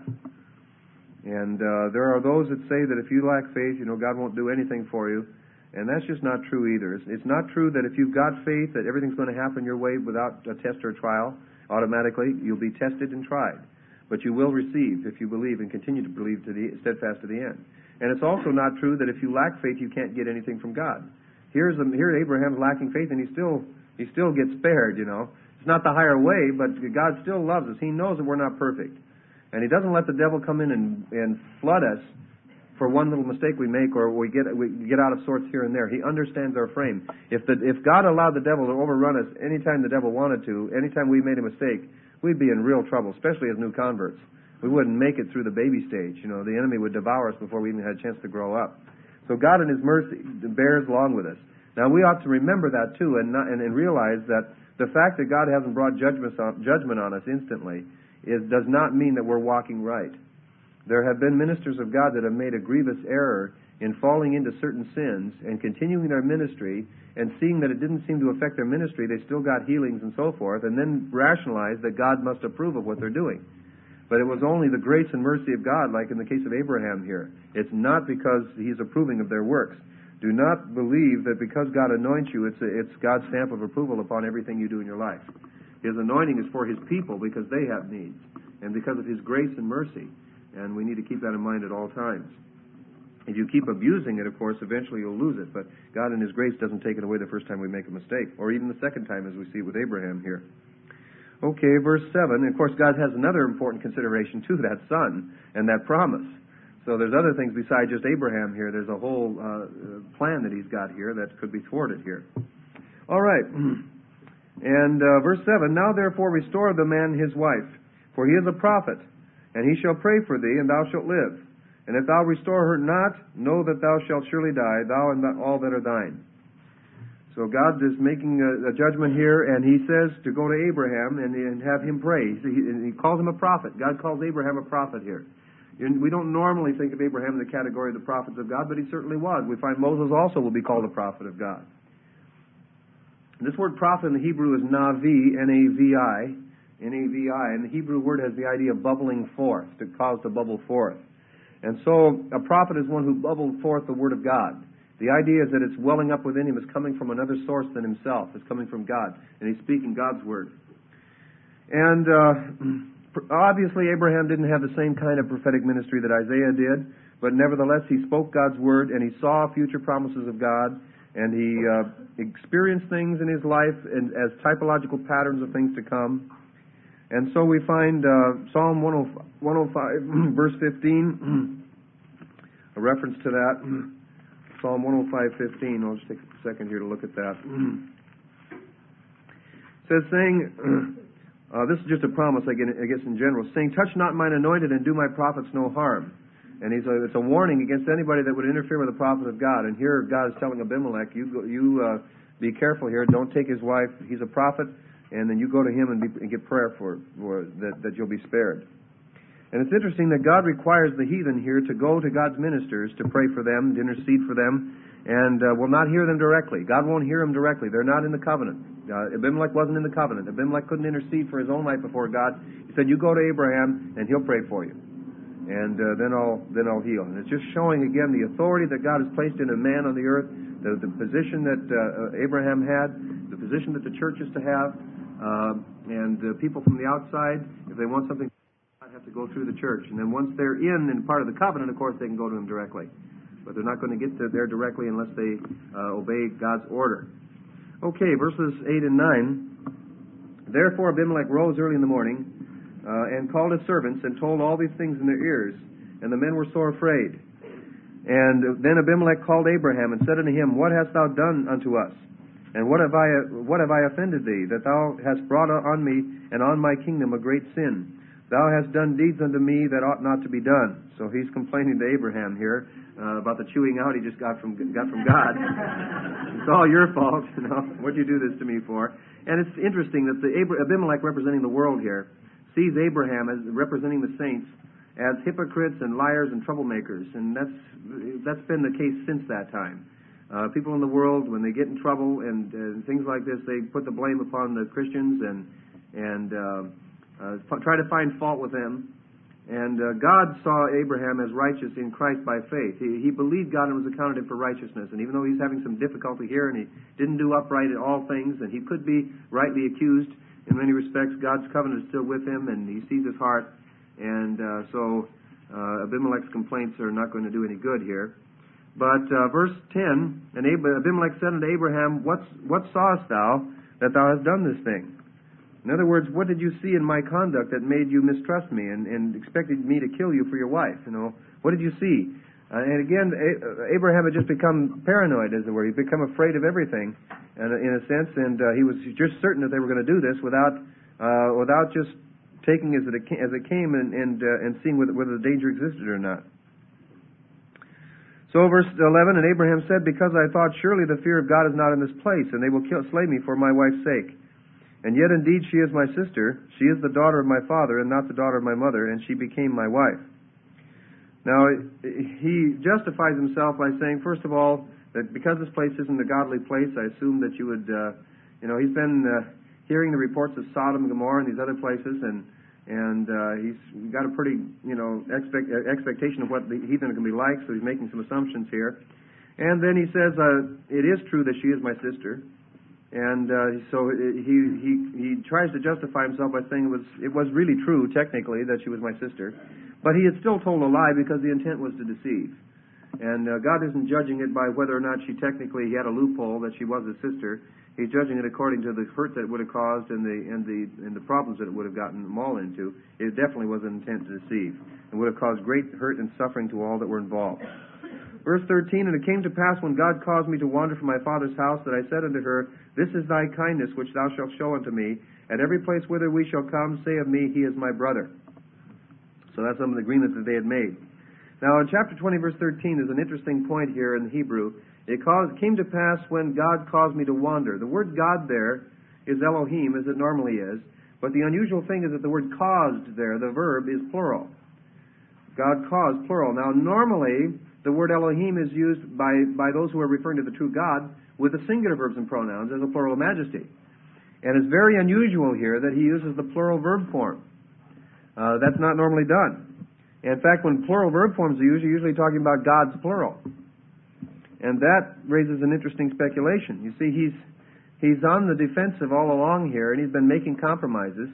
S1: And uh, there are those that say that if you lack faith, you know, God won't do anything for you. And that's just not true either. It's, it's not true that if you've got faith that everything's going to happen your way without a test or a trial, automatically you'll be tested and tried. But you will receive if you believe and continue to believe to the steadfast to the end. And it's also not true that if you lack faith, you can't get anything from God. Here's a, here Abraham's lacking faith, and he still he still gets spared. You know, it's not the higher way, but God still loves us. He knows that we're not perfect. And He doesn't let the devil come in and, and flood us for one little mistake we make, or we get we get out of sorts here and there. He understands our frame. If the if God allowed the devil to overrun us anytime the devil wanted to, anytime we made a mistake, we'd be in real trouble, especially as new converts. We wouldn't make it through the baby stage. You know, the enemy would devour us before we even had a chance to grow up. So God in His mercy bears along with us. Now we ought to remember that too, and not, and, and realize that the fact that God hasn't brought judgment on, judgment on us instantly is does not mean that we're walking right. There have been ministers of God that have made a grievous error in falling into certain sins and continuing their ministry, and seeing that it didn't seem to affect their ministry, they still got healings and so forth, and then rationalized that God must approve of what they're doing. But it was only the grace and mercy of God, like in the case of Abraham here. It's not because He's approving of their works. Do not believe that because God anoints you, it's, a, it's God's stamp of approval upon everything you do in your life. His anointing is for His people because they have needs, and because of His grace and mercy. And we need to keep that in mind at all times. If you keep abusing it, of course, eventually you'll lose it. But God in His grace doesn't take it away the first time we make a mistake, or even the second time, as we see with Abraham here. Okay, verse seven. And of course, God has another important consideration to that son and that promise. So there's other things besides just Abraham here. There's a whole uh, plan that He's got here that could be thwarted here. All right. And uh, verse seven, Now therefore restore the man his wife, for he is a prophet, and he shall pray for thee, and thou shalt live. And if thou restore her not, know that thou shalt surely die, thou and all that are thine. So God is making a, a judgment here, and He says to go to Abraham and, and have him pray. He, he calls him a prophet. God calls Abraham a prophet here. We don't normally think of Abraham in the category of the prophets of God, but he certainly was. We find Moses also will be called a prophet of God. This word prophet in the Hebrew is navi, N A V I, N A V I, and the Hebrew word has the idea of bubbling forth, to cause to bubble forth. And so a prophet is one who bubbled forth the word of God. The idea is that it's welling up within him, it's coming from another source than himself. It's coming from God, and he's speaking God's word. And uh, obviously Abraham didn't have the same kind of prophetic ministry that Isaiah did, but nevertheless he spoke God's word, and he saw future promises of God, and he uh, experienced things in his life in, as typological patterns of things to come. And so we find uh, Psalm one oh five, verse fifteen, a reference to that. Psalm one oh five, fifteen. I'll just take a second here to look at that. It says, saying, Uh, this is just a promise, I guess, I guess in general, saying, touch not mine anointed and do my prophets no harm. And he's a, it's a warning against anybody that would interfere with the prophet of God. And here God is telling Abimelech, you go, you uh, be careful here. Don't take his wife. He's a prophet. And then you go to him and, be, and get prayer for, for that, that you'll be spared. And it's interesting that God requires the heathen here to go to God's ministers to pray for them, to intercede for them, and uh, will not hear them directly. God won't hear them directly. They're not in the covenant. Uh, Abimelech wasn't in the covenant. Abimelech couldn't intercede for his own life before God. He said, you go to Abraham, and he'll pray for you. And uh, then I'll then I'll heal. And it's just showing, again, the authority that God has placed in a man on the earth, the, the position that uh, Abraham had, the position that the church is to have, uh, and uh, people from the outside, if they want something, have to go through the church. And then once they're in and part of the covenant, of course, they can go to him directly. But they're not going to get to there directly unless they uh, obey God's order. Okay, verses eight and nine. Therefore Abimelech rose early in the morning uh, and called his servants and told all these things in their ears. And the men were sore afraid. And then Abimelech called Abraham and said unto him, what hast thou done unto us? And what have I what have I offended thee, that thou hast brought on me and on my kingdom a great sin? Thou hast done deeds unto me that ought not to be done. So he's complaining to Abraham here uh, about the chewing out he just got from got from God. It's all your fault, you know. What'd you do this to me for? And it's interesting that the Abimelech, representing the world here, sees Abraham as representing the saints as hypocrites and liars and troublemakers, and that's that's been the case since that time. Uh, people in the world, when they get in trouble and uh, things like this, they put the blame upon the Christians and and. Uh, Uh, try to find fault with them. And uh, God saw Abraham as righteous in Christ by faith. He, he believed God and was accounted him for righteousness. And even though he's having some difficulty here and he didn't do upright in all things, and he could be rightly accused in many respects, God's covenant is still with him and he sees his heart. And uh, so uh, Abimelech's complaints are not going to do any good here. But uh, verse ten, and Abimelech said unto Abraham, What's, What sawest thou that thou hast done this thing? In other words, what did you see in my conduct that made you mistrust me and, and expected me to kill you for your wife? You know, what did you see? Uh, and again, A- Abraham had just become paranoid, as it were. He'd become afraid of everything, and, in a sense, and uh, he was just certain that they were going to do this without uh, without just taking as it as it came and and, uh, and seeing whether, whether the danger existed or not. So, verse eleven, and Abraham said, Because I thought, surely the fear of God is not in this place, and they will kill, slay me for my wife's sake. And yet indeed she is my sister, she is the daughter of my father, and not the daughter of my mother, and she became my wife. Now, he justifies himself by saying, first of all, that because this place isn't a godly place, I assume that you would, uh, you know, he's been uh, hearing the reports of Sodom and Gomorrah and these other places, and and uh, he's got a pretty, you know, expect, expectation of what the heathen can be like, so he's making some assumptions here. And then he says, uh, it is true that she is my sister. And uh, so he he he tries to justify himself by saying it was it was really true technically that she was my sister, but he had still told a lie because the intent was to deceive. And uh, God isn't judging it by whether or not she technically he had a loophole that she was his sister. He's judging it according to the hurt that it would have caused and the and the and the problems that it would have gotten them all into. It definitely was an intent to deceive and would have caused great hurt and suffering to all that were involved. Verse thirteen, And it came to pass when God caused me to wander from my father's house that I said unto her, This is thy kindness which thou shalt show unto me. At every place whither we shall come, say of me, He is my brother. So that's some of the agreement that they had made. Now in chapter twenty, verse thirteen, there's an interesting point here in the Hebrew. It caused, came to pass when God caused me to wander. The word God there is Elohim, as it normally is. But the unusual thing is that the word caused there, the verb, is plural. God caused, plural. Now normally, the word Elohim is used by, by those who are referring to the true God with the singular verbs and pronouns as a plural of majesty. And it's very unusual here that he uses the plural verb form. Uh, that's not normally done. In fact, when plural verb forms are used, you're usually talking about God's plural. And that raises an interesting speculation. You see, he's he's on the defensive all along here, and he's been making compromises.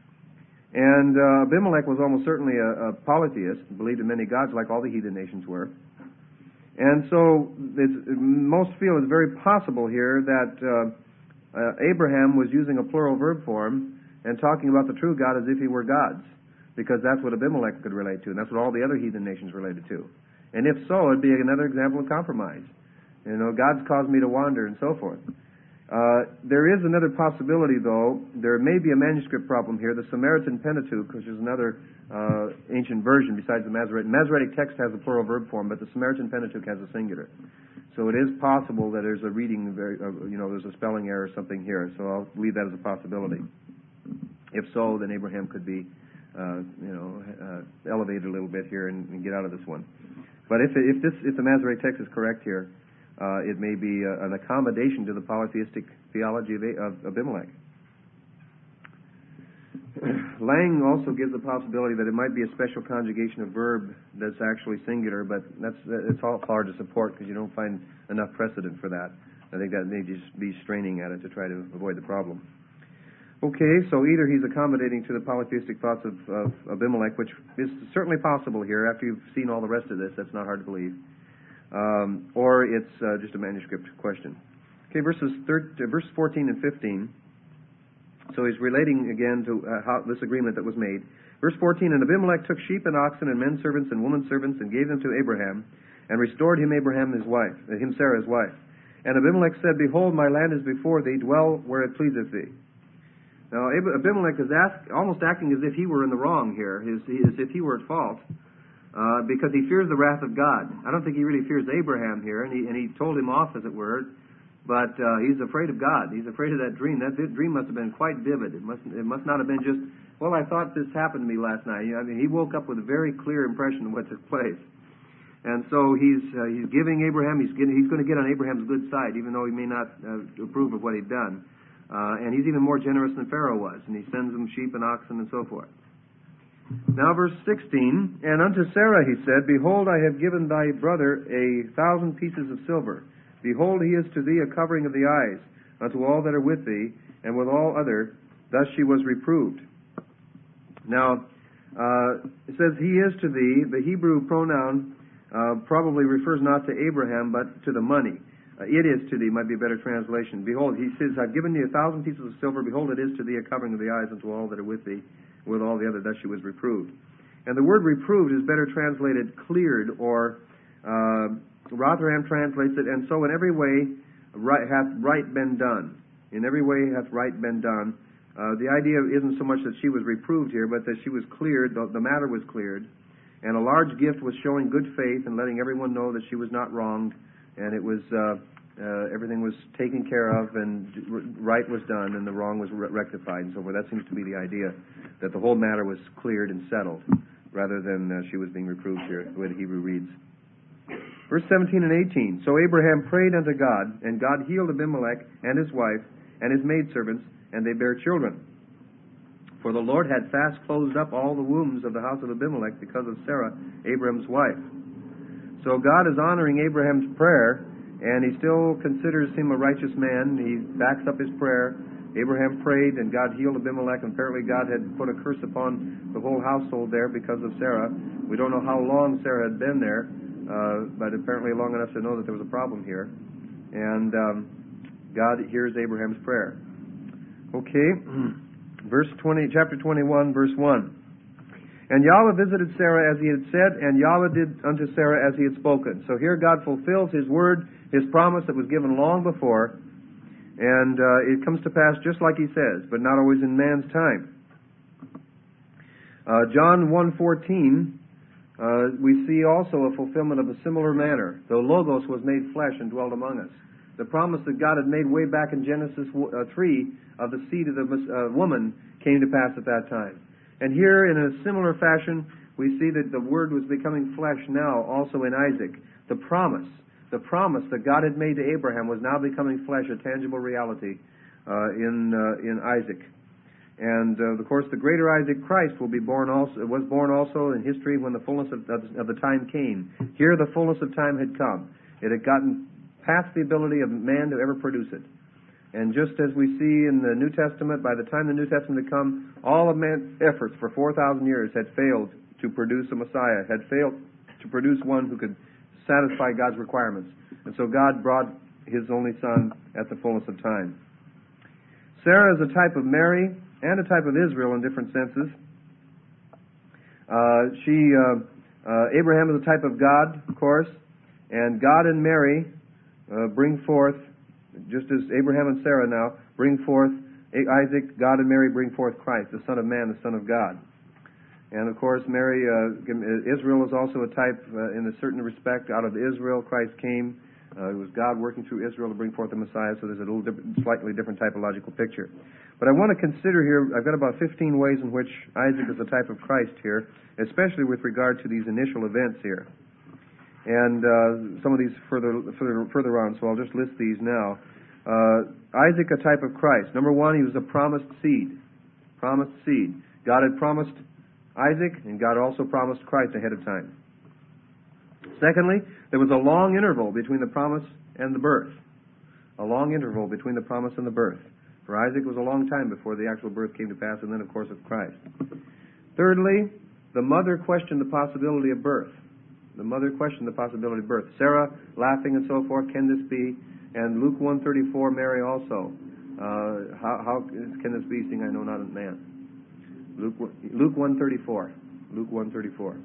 S1: And uh, Abimelech was almost certainly a, a polytheist, believed in many gods like all the heathen nations were. And so it's, most feel it's very possible here that uh, uh, Abraham was using a plural verb form and talking about the true God as if he were gods, because that's what Abimelech could relate to, and that's what all the other heathen nations related to. And if so, it'd be another example of compromise. You know, God's caused me to wander and so forth. Uh, there is another possibility, though. There may be a manuscript problem here. The Samaritan Pentateuch, which is another uh, ancient version besides the Masoretic. Masoretic text has a plural verb form, but the Samaritan Pentateuch has a singular. So it is possible that there's a reading, very, uh, you know, there's a spelling error or something here. So I'll leave that as a possibility. If so, then Abraham could be, uh, you know, uh, elevated a little bit here and, and get out of this one. But if if this if the Masoretic text is correct here, Uh, it may be uh, an accommodation to the polytheistic theology of, of Abimelech. Lang also gives the possibility that it might be a special conjugation of verb that's actually singular, but that's it's all hard to support because you don't find enough precedent for that. I think that may just be straining at it to try to avoid the problem. Okay, so either he's accommodating to the polytheistic thoughts of, of Abimelech, which is certainly possible here. After you've seen all the rest of this, that's not hard to believe. Um, or it's uh, just a manuscript question. Okay, verses third, uh, verse fourteen and fifteen. So he's relating again to uh, how this agreement that was made. Verse fourteen, and Abimelech took sheep and oxen and men servants and women servants and gave them to Abraham, and restored him Abraham his wife, uh, him Sarah his wife. And Abimelech said, Behold, my land is before thee; dwell where it pleaseth thee. Now Abimelech is ask, almost acting as if he were in the wrong here, as, as if he were at fault. Uh, because he fears the wrath of God. I don't think he really fears Abraham here, and he, and he told him off, as it were, but uh, he's afraid of God. He's afraid of that dream. That dream must have been quite vivid. It must, it must not have been just, well, I thought this happened to me last night. I mean, he woke up with a very clear impression of what took place. And so he's uh, he's giving Abraham, he's, getting, he's going to get on Abraham's good side, even though he may not uh, approve of what he'd done. Uh, and he's even more generous than Pharaoh was, and he sends him sheep and oxen and so forth. Now verse sixteen, and unto Sarah he said, Behold, I have given thy brother a thousand pieces of silver. Behold, he is to thee a covering of the eyes unto all that are with thee, and with all other. Thus she was reproved. Now, uh, it says, he is to thee. The Hebrew pronoun uh, probably refers not to Abraham, but to the money. Uh, it is to thee might be a better translation. Behold, he says, I've given thee a thousand pieces of silver. Behold, it is to thee a covering of the eyes unto all that are with thee. With all the other, thus she was reproved. And the word reproved is better translated cleared, or uh, Rotherham translates it, and so in every way right, hath right been done. In every way hath right been done. Uh, the idea isn't so much that she was reproved here, but that she was cleared, the, the matter was cleared, and a large gift was showing good faith and letting everyone know that she was not wronged, and it was uh, uh, everything was taken care of, and right was done, and the wrong was re- rectified, and so forth. That seems to be the idea, that the whole matter was cleared and settled, rather than uh, she was being reproved here, the way the Hebrew reads. Verse seventeen and eighteen. So Abraham prayed unto God, and God healed Abimelech and his wife and his maidservants, and they bare children. For the Lord had fast closed up all the wombs of the house of Abimelech because of Sarah, Abraham's wife. So God is honoring Abraham's prayer, and he still considers him a righteous man. He backs up his prayer. Abraham prayed, and God healed Abimelech, and apparently God had put a curse upon the whole household there because of Sarah. We don't know how long Sarah had been there, uh, but apparently long enough to know that there was a problem here. And um, God hears Abraham's prayer. Okay, verse twenty, chapter twenty-one, verse one. And Yahweh visited Sarah as he had said, and Yahweh did unto Sarah as he had spoken. So here God fulfills his word, his promise that was given long before, and uh, it comes to pass just like he says, but not always in man's time. Uh, John one fourteen, uh, we see also a fulfillment of a similar manner. The Logos was made flesh and dwelt among us. The promise that God had made way back in Genesis three of the seed of the uh, woman came to pass at that time. And here, in a similar fashion, we see that the Word was becoming flesh now also in Isaac. The promise, the promise that God had made to Abraham was now becoming flesh, a tangible reality uh, in uh, in Isaac. And uh, of course, the greater Isaac, Christ, will be born also. Was born also in history when the fullness of, of, of the time came. Here, the fullness of time had come. It had gotten past the ability of man to ever produce it. And just as we see in the New Testament, by the time the New Testament had come, all of man's efforts for four thousand years had failed to produce a Messiah, had failed to produce one who could satisfy God's requirements. And so God brought His only Son at the fullness of time. Sarah is a type of Mary and a type of Israel in different senses. Uh, she, uh, uh, Abraham is a type of God, of course, and God and Mary uh, bring forth just as Abraham and Sarah now bring forth Isaac, God and Mary bring forth Christ, the Son of Man, the Son of God. And of course, Mary, uh, Israel is also a type uh, in a certain respect. Out of Israel, Christ came. Uh, it was God working through Israel to bring forth the Messiah, so there's a little different, slightly different typological picture. But I want to consider here, I've got about fifteen ways in which Isaac is a type of Christ here, especially with regard to these initial events here. And uh, some of these further, further further on, so I'll just list these now. Uh, Isaac, a type of Christ. Number one, he was a promised seed. Promised seed. God had promised Isaac, and God also promised Christ ahead of time. Secondly, there was a long interval between the promise and the birth. A long interval between the promise and the birth. For Isaac it was a long time before the actual birth came to pass, and then, of course, with Christ. Thirdly, the mother questioned the possibility of birth. The mother questioned the possibility of birth. Sarah laughing and so forth, can this be? And Luke one thirty-four, Mary also. Uh, how, how can this be, seeing I know not a man? Luke, Luke one thirty-four. Luke one thirty-four.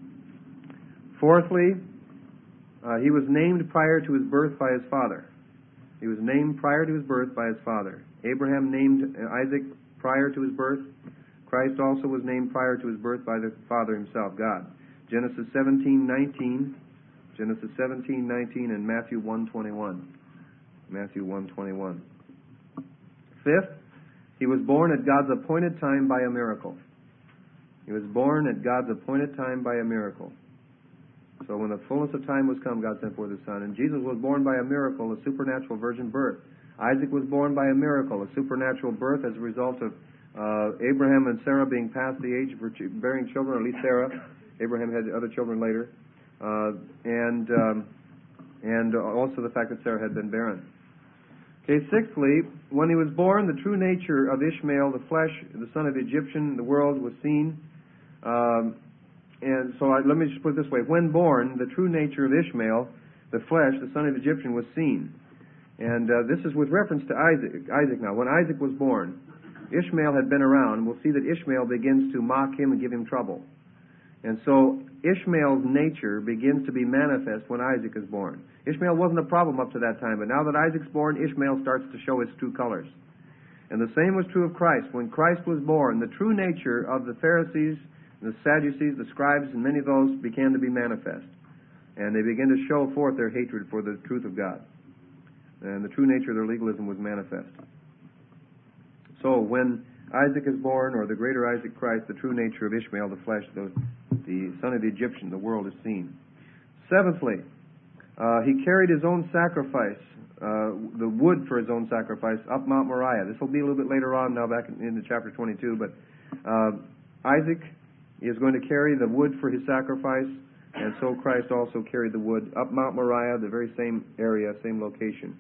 S1: Fourthly, uh, he was named prior to his birth by his father. He was named prior to his birth by his father. Abraham named Isaac prior to his birth. Christ also was named prior to his birth by the Father himself, God. Genesis seventeen nineteen, Genesis seventeen nineteen, and Matthew one twenty-one. Matthew one twenty-one. Fifth, he was born at God's appointed time by a miracle. He was born at God's appointed time by a miracle. So when the fullness of time was come, God sent forth His Son. And Jesus was born by a miracle, a supernatural virgin birth. Isaac was born by a miracle, a supernatural birth as a result of uh, Abraham and Sarah being past the age of bearing children, or at least Sarah. Abraham had other children later. Uh, and um, and also the fact that Sarah had been barren. Okay, sixthly, when he was born, the true nature of Ishmael, the flesh, the son of the Egyptian, the world was seen. Um, and so I, let me just put it this way. When born, the true nature of Ishmael, the flesh, the son of the Egyptian, was seen. And uh, this is with reference to Isaac. Isaac now. When Isaac was born, Ishmael had been around. We'll see that Ishmael begins to mock him and give him trouble. And so Ishmael's nature begins to be manifest when Isaac is born. Ishmael wasn't a problem up to that time, but now that Isaac's born, Ishmael starts to show his true colors. And the same was true of Christ. When Christ was born, the true nature of the Pharisees, the Sadducees, the scribes, and many of those began to be manifest. And they began to show forth their hatred for the truth of God. And the true nature of their legalism was manifest. So when Isaac is born, or the greater Isaac Christ, the true nature of Ishmael, the flesh, the, the son of the Egyptian, the world is seen. Seventhly, uh, he carried his own sacrifice, uh, the wood for his own sacrifice, up Mount Moriah. This will be a little bit later on now, back in, into chapter twenty-two, but uh, Isaac is going to carry the wood for his sacrifice, and so Christ also carried the wood up Mount Moriah, the very same area, same location,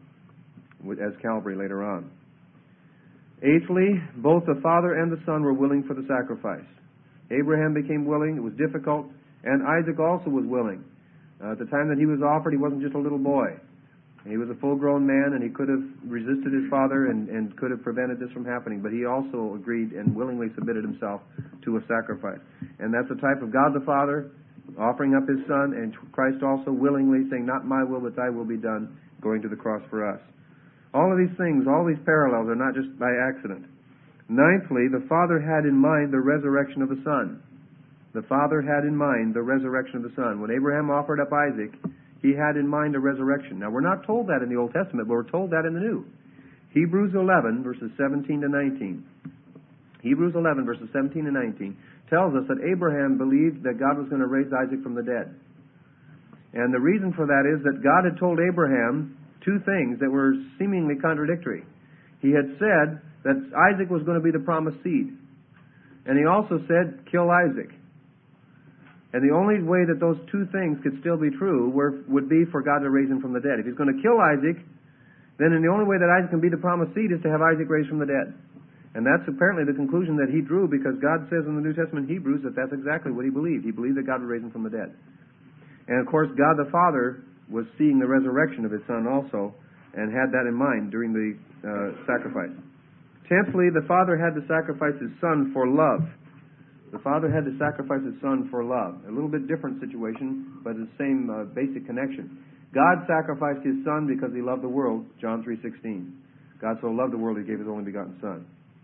S1: as Calvary later on. Eighthly, both the Father and the Son were willing for the sacrifice. Abraham became willing. It was difficult. And Isaac also was willing. Uh, at the time that he was offered, he wasn't just a little boy. He was a full-grown man, and he could have resisted his father and, and could have prevented this from happening. But he also agreed and willingly submitted himself to a sacrifice. And that's a type of God the Father offering up His Son, and Christ also willingly saying, not my will, but thy will be done, going to the cross for us. All of these things, all these parallels are not just by accident. Ninthly, the Father had in mind the resurrection of the Son. The Father had in mind the resurrection of the Son. When Abraham offered up Isaac, he had in mind a resurrection. Now, we're not told that in the Old Testament, but we're told that in the New. Hebrews eleven, verses seventeen to nineteen. Hebrews eleven, verses seventeen to nineteen, tells us that Abraham believed that God was going to raise Isaac from the dead. And the reason for that is that God had told Abraham two things that were seemingly contradictory. He had said that Isaac was going to be the promised seed. And he also said, kill Isaac. And the only way that those two things could still be true were, would be for God to raise him from the dead. If he's going to kill Isaac, then the only way that Isaac can be the promised seed is to have Isaac raised from the dead. And that's apparently the conclusion that he drew, because God says in the New Testament Hebrews that that's exactly what he believed. He believed that God would raise him from the dead. And of course, God the Father was seeing the resurrection of His Son also, and had that in mind during the uh, sacrifice. Tenthly, the Father had to sacrifice His Son for love. The Father had to sacrifice His Son for love. A little bit different situation, but the same uh, basic connection. God sacrificed His Son because He loved the world, John three sixteen. God so loved the world He gave His only begotten Son.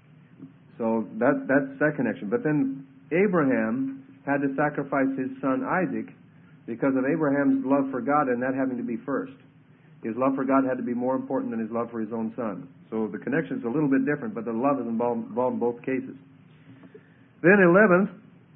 S1: So that that's that connection. But then Abraham had to sacrifice his son Isaac because of Abraham's love for God and that having to be first. His love for God had to be more important than his love for his own son. So the connection is a little bit different, but the love is involved, involved in both cases. Then eleventh,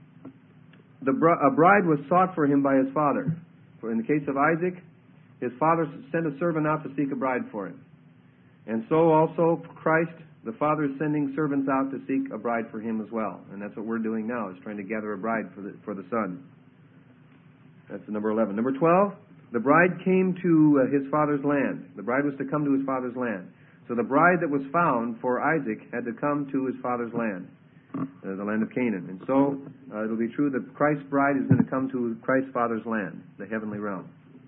S1: the br- a bride was sought for him by his father. For in the case of Isaac, his father sent a servant out to seek a bride for him. And so also Christ, the Father, is sending servants out to seek a bride for Him as well. And that's what we're doing now, is trying to gather a bride for the, for the Son. That's number eleven. Number twelve, the bride came to uh, his father's land. The bride was to come to his father's land. So the bride that was found for Isaac had to come to his father's land, uh, the land of Canaan. And so uh, it'll be true that Christ's bride is going to come to Christ's father's land, the heavenly realm.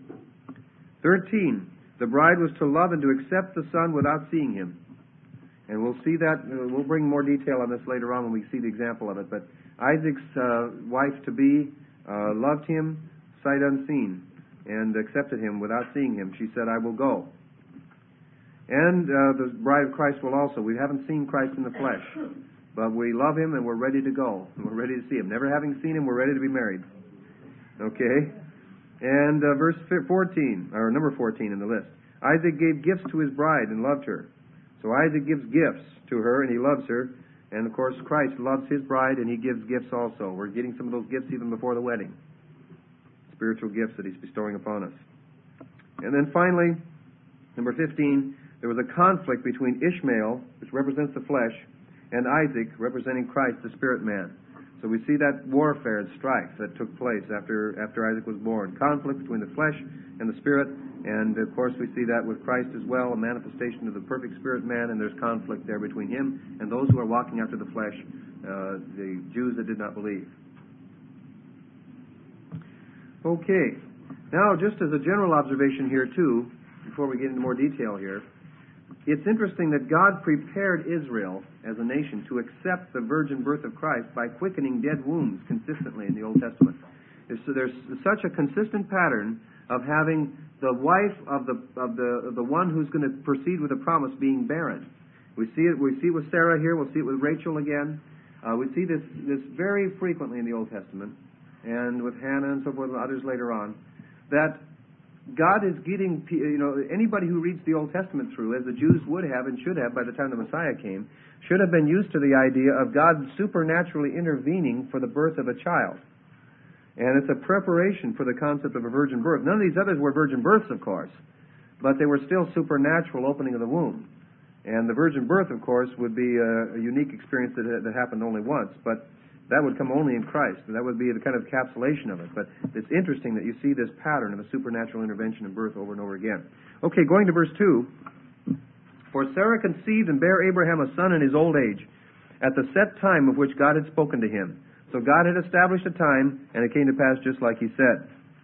S1: thirteen, the bride was to love and to accept the Son without seeing Him. And we'll see that, uh, we'll bring more detail on this later on when we see the example of it. But Isaac's uh, wife-to-be uh, loved him sight unseen and accepted him without seeing him. She said, I will go. And uh, the bride of Christ will also. We haven't seen Christ in the flesh, but we love Him and we're ready to go. And we're ready to see Him. Never having seen Him, we're ready to be married. Okay? And uh, verse fourteen, or number fourteen in the list. Isaac gave gifts to his bride and loved her. So Isaac gives gifts to her, and he loves her. And, of course, Christ loves His bride, and He gives gifts also. We're getting some of those gifts even before the wedding. Spiritual gifts that He's bestowing upon us. And then finally, number fifteen, there was a conflict between Ishmael, which represents the flesh, and Isaac, representing Christ, the spirit man. So we see that warfare and strife that took place after, after Isaac was born. Conflict between the flesh and the spirit. And, of course, we see that with Christ as well, a manifestation of the perfect spirit man, and there's conflict there between Him and those who are walking after the flesh, uh, the Jews that did not believe. Okay. Now, just as a general observation here, too, before we get into more detail here, it's interesting that God prepared Israel as a nation to accept the virgin birth of Christ by quickening dead wombs consistently in the Old Testament. So there's such a consistent pattern of having the wife of the of the of the one who's going to proceed with the promise being barren. We see it. We see it with Sarah here. We'll see it with Rachel again. Uh, we see this this very frequently in the Old Testament, and with Hannah and so forth, and others later on. That God is getting, you know, anybody who reads the Old Testament through, as the Jews would have and should have by the time the Messiah came, should have been used to the idea of God supernaturally intervening for the birth of a child. And it's a preparation for the concept of a virgin birth. None of these others were virgin births, of course, but they were still supernatural opening of the womb. And the virgin birth, of course, would be a, a unique experience that, that happened only once, but that would come only in Christ. And that would be the kind of encapsulation of it. But it's interesting that you see this pattern of a supernatural intervention in birth over and over again. Okay, going to verse two. For Sarah conceived and bare Abraham a son in his old age, at the set time of which God had spoken to him. So God had established a time, and it came to pass just like He said.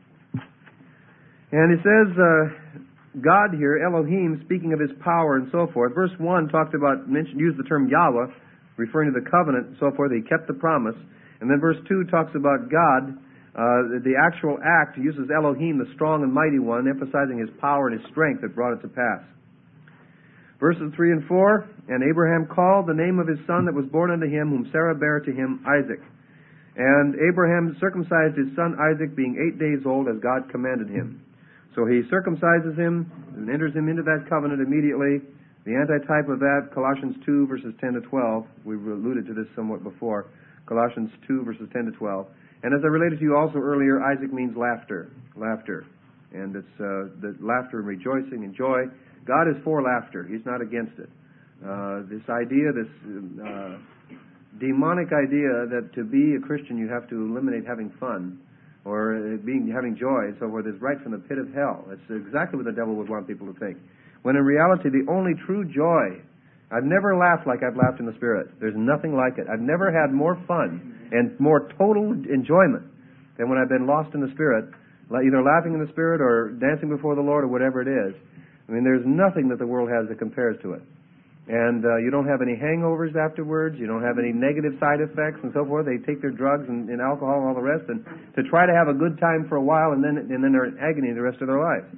S1: And it says, uh, God here, Elohim, speaking of His power and so forth. Verse one talked about, mentioned, used the term Yahweh, referring to the covenant and so forth. He kept the promise. And then verse two talks about God, uh, the actual act, uses Elohim, the strong and mighty one, emphasizing His power and His strength that brought it to pass. Verses three and four, and Abraham called the name of his son that was born unto him, whom Sarah bare to him, Isaac. And Abraham circumcised his son Isaac, being eight days old, as God commanded him. So he circumcises him and enters him into that covenant immediately. The antitype of that, Colossians two, verses ten to twelve. We've alluded to this somewhat before. Colossians two, verses ten to twelve. And as I related to you also earlier, Isaac means laughter. Laughter. And it's uh, the laughter and rejoicing and joy. God is for laughter. He's not against it. Uh, this idea, this uh, demonic idea that to be a Christian you have to eliminate having fun or being having joy and so forth is right from the pit of hell. It's exactly what the devil would want people to think. When in reality, the only true joy, I've never laughed like I've laughed in the Spirit. There's nothing like it. I've never had more fun and more total enjoyment than when I've been lost in the Spirit, either laughing in the Spirit or dancing before the Lord or whatever it is. I mean, there's nothing that the world has that compares to it. And uh, you don't have any hangovers afterwards. You don't have any negative side effects and so forth. They take their drugs and, and alcohol and all the rest, and to try to have a good time for a while, and then and then they're in agony the rest of their lives.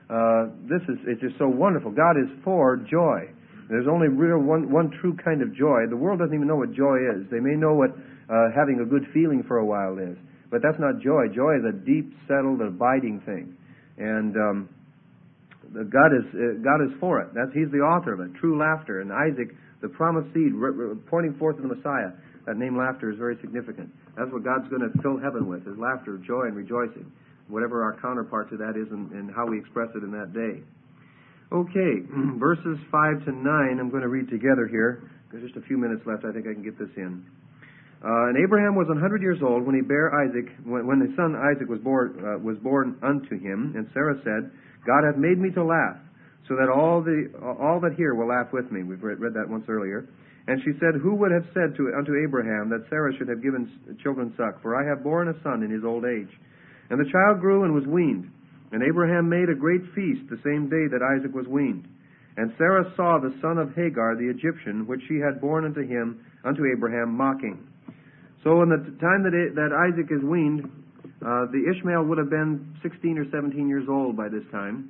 S1: uh, this is it's just so wonderful. God is for joy. There's only real one one true kind of joy. The world doesn't even know what joy is. They may know what uh, having a good feeling for a while is, but that's not joy. Joy is a deep, settled, abiding thing, and um, the God is uh, God is for it. That's He's the author of it. True laughter, and Isaac, the promised seed, re- re- pointing forth to the Messiah. That name laughter is very significant. That's what God's going to fill heaven with: is laughter, joy, and rejoicing. Whatever our counterpart to that is, and, and how we express it in that day. Okay, verses five to nine I'm going to read together here. There's just a few minutes left. I think I can get this in. Uh, and Abraham was one hundred years old when he bare Isaac, when, when his son Isaac was born, uh, was born unto him. And Sarah said, God hath made me to laugh, so that all the all that hear will laugh with me. We've read, read that once earlier. And she said, Who would have said to unto Abraham that Sarah should have given children suck? For I have borne a son in his old age. And the child grew and was weaned. And Abraham made a great feast the same day that Isaac was weaned. And Sarah saw the son of Hagar the Egyptian, which she had borne unto him, unto Abraham, mocking. So in the time that it, that Isaac is weaned, uh, the Ishmael would have been sixteen or seventeen years old by this time.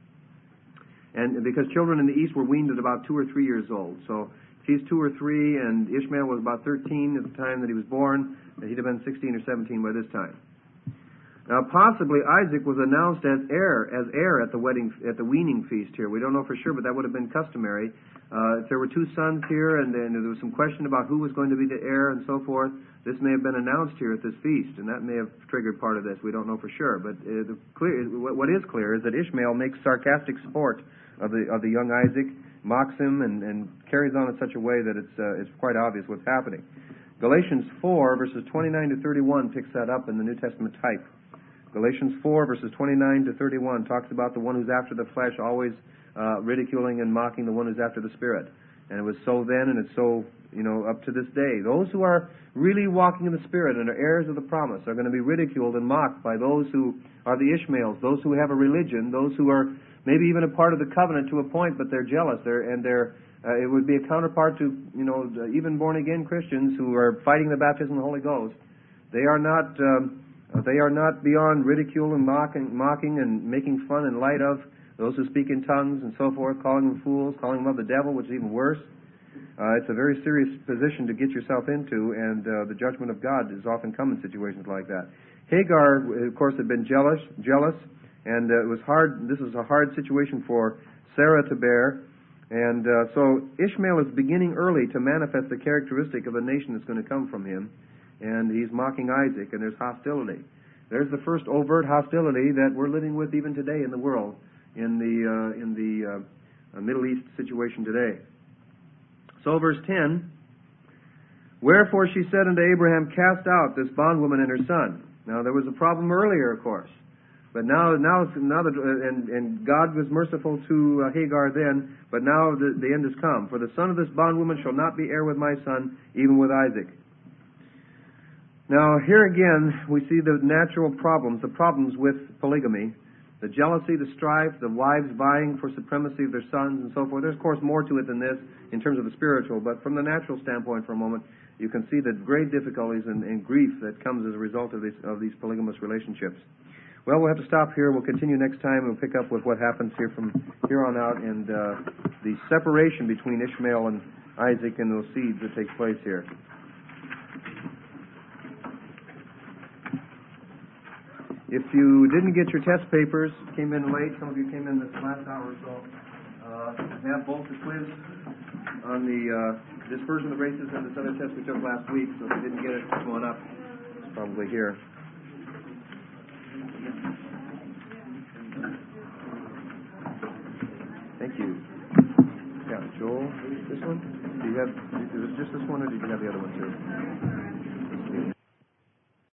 S1: And because children in the East were weaned at about two or three years old. So if he's two or three and Ishmael was about thirteen at the time that he was born, he'd have been sixteen or seventeen by this time. Now, possibly Isaac was announced as heir, as heir at the wedding, at the weaning feast here. We don't know for sure, but that would have been customary. Uh, if there were two sons here, and then there was some question about who was going to be the heir and so forth, this may have been announced here at this feast, and that may have triggered part of this. We don't know for sure, but uh, the clear, what is clear is that Ishmael makes sarcastic sport of the of the young Isaac, mocks him, and, and carries on in such a way that it's uh, it's quite obvious what's happening. Galatians four verses twenty-nine to thirty-one picks that up in the New Testament type. Galatians four, verses twenty-nine to thirty-one, talks about the one who's after the flesh always uh, ridiculing and mocking the one who's after the Spirit. And it was so then, and it's so, you know, up to this day. Those who are really walking in the Spirit and are heirs of the promise are going to be ridiculed and mocked by those who are the Ishmaels, those who have a religion, those who are maybe even a part of the covenant to a point, but they're jealous. They're, and they're, uh, it would be a counterpart to, you know, even born-again Christians who are fighting the baptism of the Holy Ghost. They are not... Um, Uh, they are not beyond ridicule and mocking, mocking and making fun and light of those who speak in tongues and so forth, calling them fools, calling them of the devil, which is even worse. Uh, it's a very serious position to get yourself into, and uh, the judgment of God is often come in situations like that. Hagar, of course, had been jealous, jealous, and uh, it was hard. This is a hard situation for Sarah to bear, and uh, so Ishmael is beginning early to manifest the characteristic of a nation that's going to come from him. And he's mocking Isaac, and there's hostility. There's the first overt hostility that we're living with even today in the world, in the uh, in the uh, Middle East situation today. So verse ten, Wherefore she said unto Abraham, Cast out this bondwoman and her son. Now there was a problem earlier, of course, but now now now that and and God was merciful to uh, Hagar then, but now the, the end has come. For the son of this bondwoman shall not be heir with my son, even with Isaac. Now, here again, we see the natural problems, the problems with polygamy, the jealousy, the strife, the wives vying for supremacy of their sons, and so forth. There's, of course, more to it than this in terms of the spiritual, but from the natural standpoint for a moment, you can see the great difficulties and, and grief that comes as a result of these, of these polygamous relationships. Well, we'll have to stop here. We'll continue next time, and we'll pick up with what happens here from here on out, and uh, the separation between Ishmael and Isaac and those seeds that takes place here. If you didn't get your test papers, came in late, some of you came in this last hour or so, uh, have both the quiz on the uh, dispersion of races and this other test we took last week, so if you didn't get it, come on up. It's probably here. Thank you. Yeah, Joel, this one? Do you have, is it just this one, or did you have the other one too?